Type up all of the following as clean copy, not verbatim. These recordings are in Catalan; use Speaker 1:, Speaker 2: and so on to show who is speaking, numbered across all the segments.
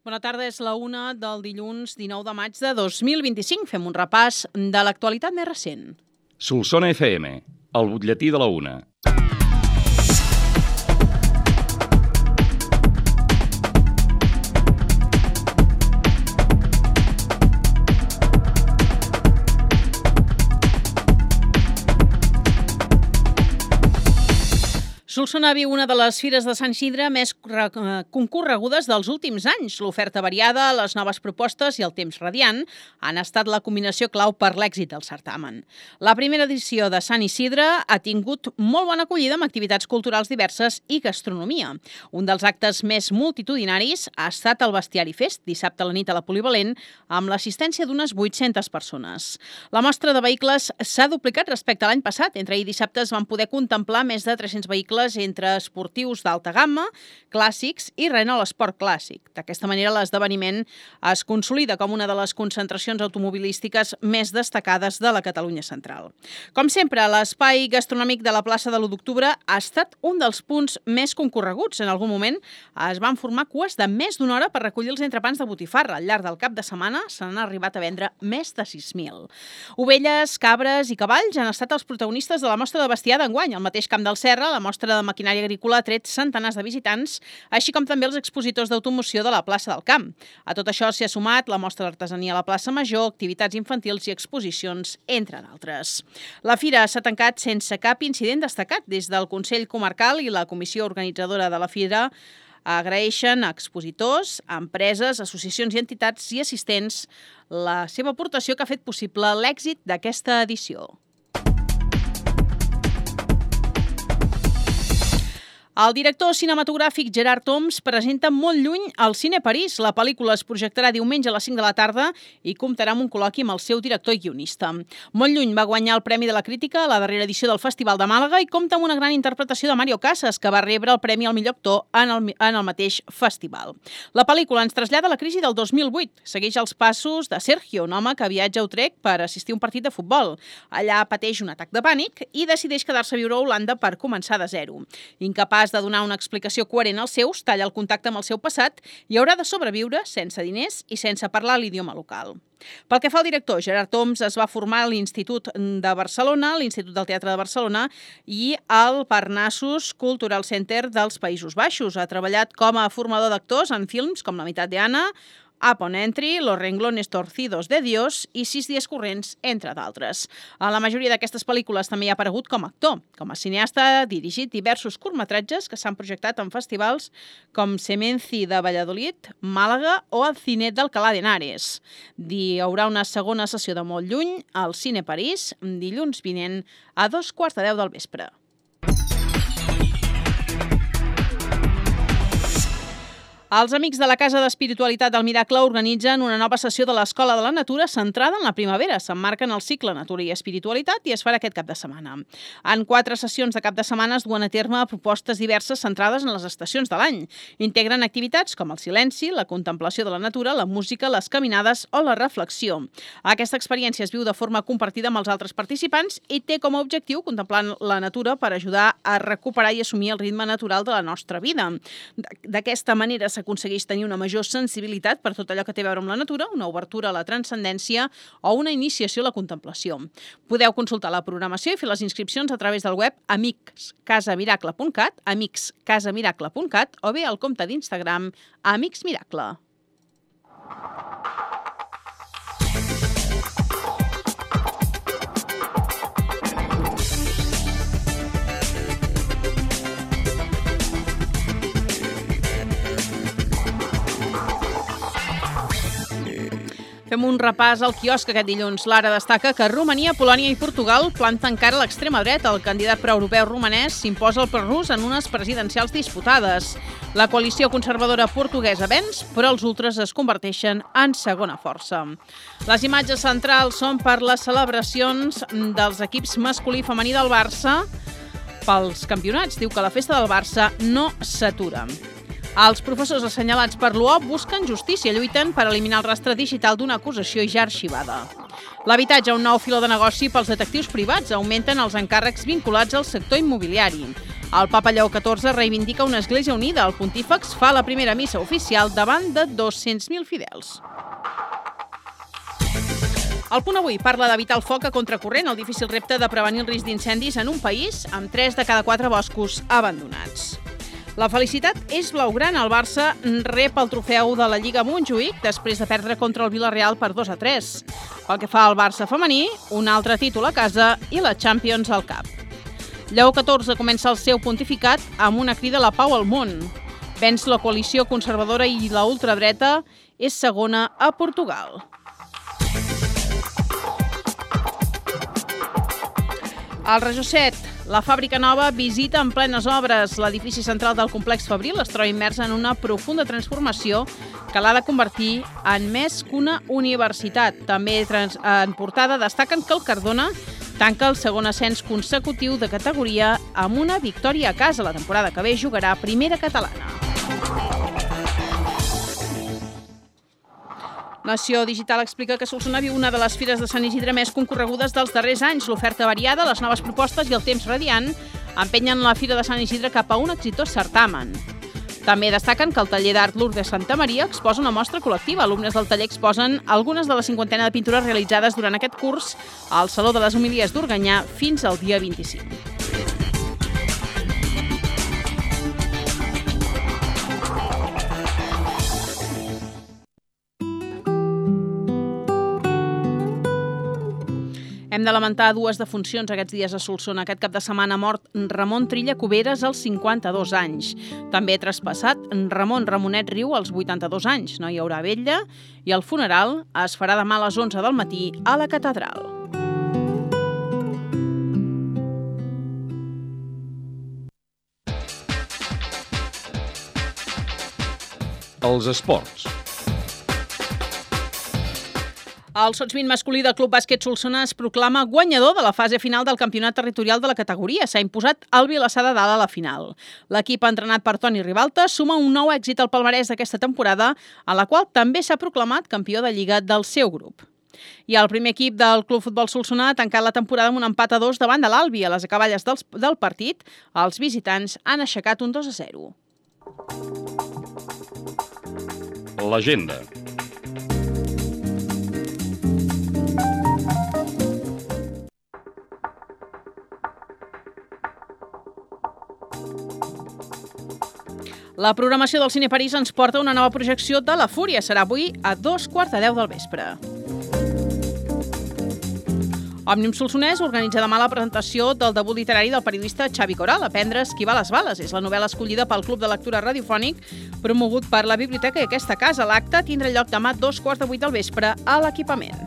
Speaker 1: Bona tarda, és la 1 del dilluns 19 de maig de 2025. Fem un repàs de l'actualitat més recent.
Speaker 2: Solsona FM, el butlletí de la 1.
Speaker 1: Solsona viu una de les fires de Sant Isidre més concorregudes dels últims anys. L'oferta variada, les noves propostes i el temps radiant han estat la combinació clau per l'èxit del certamen. La primera edició de Sant Isidre ha tingut molt bona acollida amb activitats culturals diverses i gastronomia. Un dels actes més multitudinaris ha estat el Bestiari Fest, dissabte a la nit a la Polivalent, amb l'assistència d'unes 800 persones. La mostra de vehicles s'ha duplicat respecte a l'any passat. Entre ahir dissabte es van poder contemplar més de 300 vehicles entre esportius d'alta gamma, clàssics i Renault Sport Clàssic. D'aquesta manera, l'esdeveniment es consolida com una de les concentracions automobilístiques més destacades de la Catalunya central. Com sempre, l'espai gastronòmic de la plaça de l'1 d'octubre ha estat un dels punts més concorreguts. En algun moment es van formar cues de més d'una hora per recollir els entrepans de botifarra. Al llarg del cap de setmana se n'han arribat a vendre més de 6.000. Ovelles, cabres i cavalls han estat els protagonistes de la mostra de bestiar d'enguany. Al mateix Camp del Serra, la mostra de maquinària agrícola ha tret centenars de visitants, així com també els expositors d'automoció de la plaça del Camp. A tot això s'hi ha sumat la mostra d'artesania a la plaça Major, activitats infantils i exposicions, entre d'altres. La fira s'ha tancat sense cap incident destacat. Des del Consell Comarcal i la comissió organitzadora de la fira agraeixen a expositors, a empreses, associacions i entitats i assistents la seva aportació que ha fet possible l'èxit d'aquesta edició. El director cinematogràfic Gerard Homs presenta Molt lluny al Cine París. La pel·lícula es projectarà diumenge a les 5 de la tarda i comptarà amb un col·loqui amb el seu director i guionista. Molt lluny va guanyar el Premi de la Crítica a la darrera edició del Festival de Màlaga i compta amb una gran interpretació de Mario Casas, que va rebre el Premi al millor actor en el mateix festival. La pel·lícula ens trasllada a la crisi del 2008. Segueix els passos de Sergio, un home que viatja a Utrecht per assistir a un partit de futbol. Allà pateix un atac de pànic i decideix quedar-se a viure a Holanda per començar de zero. Incapaç de donar una explicació coherent als seus, talla el contacte amb el seu passat i haurà de sobreviure sense diners i sense parlar l'idioma local. Pel que fa al director, Gerard Homs es va formar a l'Institut de Barcelona, l'Institut del Teatre de Barcelona i al Parnassus Cultural Center dels Països Baixos. Ha treballat com a formador d'actors en films com La meitat de Anna, Upon Entry, Los renglones torcidos de Dios i 6 dies corrents, entre d'altres. A la majoria d'aquestes pel·lícules també hi ha aparegut com a actor. Com a cineasta ha dirigit diversos curtmetratges que s'han projectat en festivals com Semenci de Valladolid, Màlaga o el Cine d'Alcalá de Henares. Hi haurà una segona sessió de Molt lluny al Cine París, dilluns vinent a 9:45 del vespre. Els Amics de la Casa d'Espiritualitat del Miracle organitzen una nova sessió de l'Escola de la Natura centrada en la primavera. S'emmarca en el cicle Natura i Espiritualitat i es farà aquest cap de setmana. En 4 sessions de cap de setmana es duen a terme propostes diverses centrades en les estacions de l'any. Integren activitats com el silenci, la contemplació de la natura, la música, les caminades o la reflexió. Aquesta experiència es viu de forma compartida amb els altres participants i té com a objectiu contemplar la natura per ajudar a recuperar i assumir el ritme natural de la nostra vida. D'aquesta manera s'aconsegueix tenir una major sensibilitat per tot allò que té a veure amb la natura, una obertura a la transcendència o una iniciació a la contemplació. Podeu consultar la programació i fer les inscripcions a través del web amicscasamiracle.cat o bé al compte d'Instagram Amics Miracle. Fem un repàs al quiosc aquest dilluns. L'Ara destaca que Romania, Polònia i Portugal planten cara a l'extrema dreta. El candidat proeuropeu romanès s'imposa al prorrus en unes presidencials disputades. La coalició conservadora portuguesa venç, però els ultres es converteixen en segona força. Les imatges centrals són per les celebracions dels equips masculí i femení del Barça pels campionats. Diu que la festa del Barça no s'atura. Els professors assenyalats per l'UOP busquen justícia, lluiten per eliminar el rastre digital d'una acusació ja arxivada. L'habitatge, un nou filó de negoci pels detectius privats, augmenten els encàrrecs vinculats al sector immobiliari. El papa Lleó XIV reivindica una església unida. El pontífex fa la primera missa oficial davant de 200.000 fidels. El Punt Avui parla d'evitar el foc a contracorrent, el difícil repte de prevenir el risc d'incendis en un país amb 3 de cada 4 boscos abandonats. La felicitat és blaugrana. El Barça rep el trofeu de la Lliga Montjuïc després de perdre contra el Villarreal per 2-3. Pel que fa al Barça femení, un altre títol a casa i la Champions al cap. Lleó XIV comença el seu pontificat amb una crida a la pau al món. Venç la coalició conservadora i la ultradreta, és segona a Portugal. Al Regió 7, la fàbrica nova visita en plenes obres. L'edifici central del complex Fabril es troba immers en una profunda transformació que l'ha de convertir en més que una universitat. També en portada destaquen que el Cardona tanca el segon ascens consecutiu de categoria amb una victòria a casa. La temporada que ve jugarà a Primera Catalana. Nació Digital explica que Solsona viu una de les fires de Sant Isidre més concorregudes dels darrers anys. L'oferta variada, les noves propostes i el temps radiant empenyen la Fira de Sant Isidre cap a un exitós certamen. També destaquen que el taller d'art Lourdes Santa Maria exposa una mostra col·lectiva. Alumnes del taller exposen algunes de la 50ena de pintures realitzades durant aquest curs al Saló de les Homilies d'Organyà fins al dia 25. Hem de lamentar 2 defuncions aquests dies a Solsona. Aquest cap de setmana ha mort Ramon Trilla Cuberes als 52 anys. També ha traspassat Ramon Ramonet Riu als 82 anys. No hi haurà vetlla i el funeral es farà demà a les 11 del matí a la catedral.
Speaker 2: Els esports.
Speaker 1: El Sots 20 masculí del Club Bàsquet Solsona es proclama guanyador de la fase final del campionat territorial de la categoria. S'ha imposat el Vilassar de Dalt a la final. L'equip entrenat per Toni Ribalta suma un nou èxit al palmarès d'aquesta temporada, a la qual també s'ha proclamat campió de Lliga del seu grup. I el primer equip del Club Futbol Solsona ha tancat la temporada amb un empat a 2 davant de l'Albi. A les acaballes del partit, els visitants han aixecat un 2-0.
Speaker 2: L'agenda.
Speaker 1: La programació del Cine París ens porta una nova projecció de La Fúria. Serà avui a 2:45 del vespre. Òmnium Solsonès organitza demà la presentació del debut literari del periodista Xavi Coral, Aprendre a esquivar les bales. És la novel·la escollida pel Club de Lectura Radiofònic, promogut per la biblioteca i aquesta casa. L'acte tindrà lloc demà a 2:45 del vespre a l'equipament.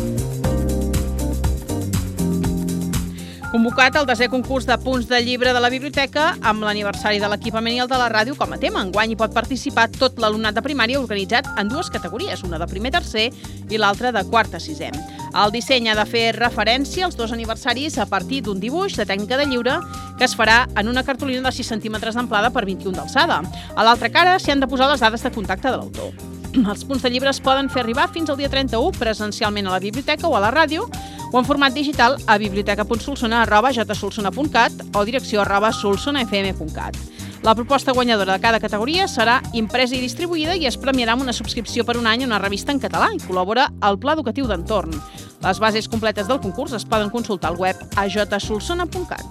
Speaker 1: Convocat el 10è concurs de punts de llibre de la biblioteca amb l'aniversari de l'equipament i el de la ràdio com a tema. Enguany hi pot participar tot l'alumnat de primària, organitzat en 2 categories, una de primer tercer i l'altra de quart a sisè. El disseny ha de fer referència als 2 aniversaris a partir d'un dibuix de tècnica de lliure que es farà en una cartolina de 6 centímetres d'amplada per 21 d'alçada. A l'altra cara s'hi han de posar les dades de contacte de l'autor. Els punts de llibre es poden fer arribar fins al dia 31 presencialment a la biblioteca o a la ràdio o en format digital a biblioteca.solsona@jsolsona.cat o direcció@solsonafm.cat. La proposta guanyadora de cada categoria serà impresa i distribuïda i es premiarà amb una subscripció per un any a una revista en català i col·labora al Pla Educatiu d'Entorn. Les bases completes del concurs es poden consultar al web ajsolsona.cat.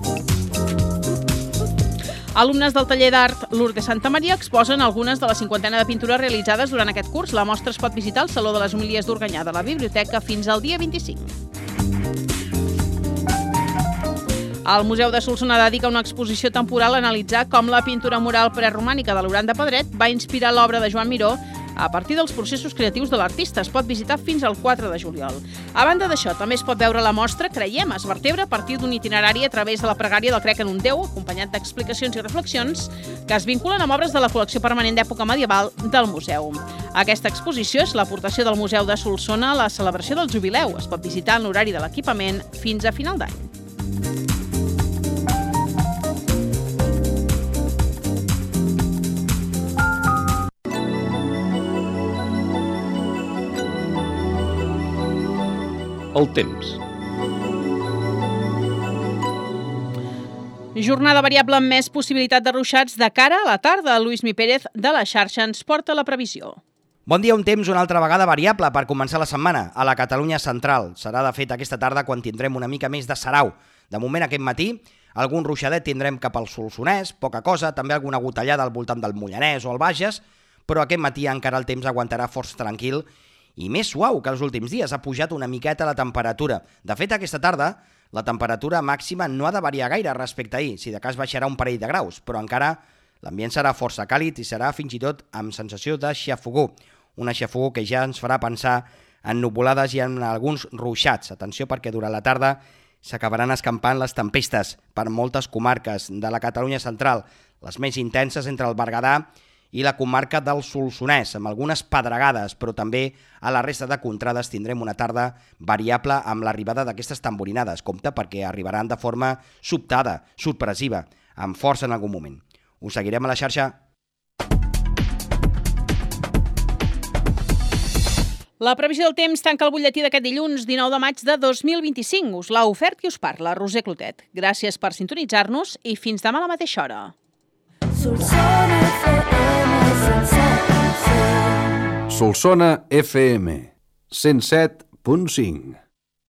Speaker 1: Alumnes del taller d'art Lourdes Santa Maria exposen algunes de la 50ena de pintures realitzades durant aquest curs. La mostra es pot visitar al Saló de les Homilies d'Organyà de la biblioteca fins al dia 25. El Museu de Solsona dedica una exposició temporal a analitzar com la pintura mural preromànica de Loran de Pedret va inspirar l'obra de Joan Miró a partir dels processos creatius de l'artista. Es pot visitar fins al 4 de juliol. A banda d'això, també es pot veure la mostra Creiem, es vertebra a partir d'un itinerari a través de la pregària del Crec en un Déu, acompanyat d'explicacions i reflexions que es vinculen amb obres de la col·lecció permanent d'època medieval del museu. Aquesta exposició és l'aportació del Museu de Solsona a la celebració del jubileu. Es pot visitar en l'horari de l'equipament fins a final d'any.
Speaker 2: El temps.
Speaker 1: Jornada variable amb més possibilitat de ruixats de cara a la tarda. Lluís Mi Pérez de la xarxa ens porta la previsió.
Speaker 3: Bon dia, un temps una altra vegada variable per començar la setmana a la Catalunya central. Serà de fet aquesta tarda quan tindrem una mica més de sarau. De moment aquest matí algun ruixadet tindrem cap al Solsonès, poca cosa, també alguna gotellada al voltant del Mollanès o al Bages, però aquest matí encara el temps aguantarà força tranquil i més suau que els últims dies. Ha pujat una miqueta la temperatura. De fet, aquesta tarda la temperatura màxima no ha de variar gaire respecte a ahir, si de cas baixarà un parell de graus, però encara l'ambient serà força càlid i serà fins i tot amb sensació de xafogó. Una xafogó que ja ens farà pensar en nuvolades i en alguns ruixats. Atenció perquè durant la tarda s'acabaran escampant les tempestes per moltes comarques de la Catalunya central, les més intenses entre el Berguedà i la comarca del Solsonès, amb algunes pedregades, però també a la resta de contrades tindrem una tarda variable amb l'arribada d'aquestes tamborinades. Compte perquè arribaran de forma sobtada, sorpresiva, amb força en algun moment. Us seguirem a la xarxa.
Speaker 1: La previsió del temps tanca el butlletí d'aquest dilluns 19 de maig de 2025. Us l'ha ofert qui us parla, Roser Clotet. Gràcies per sintonitzar-nos i fins demà a la mateixa hora.
Speaker 4: Solsona FM 107.5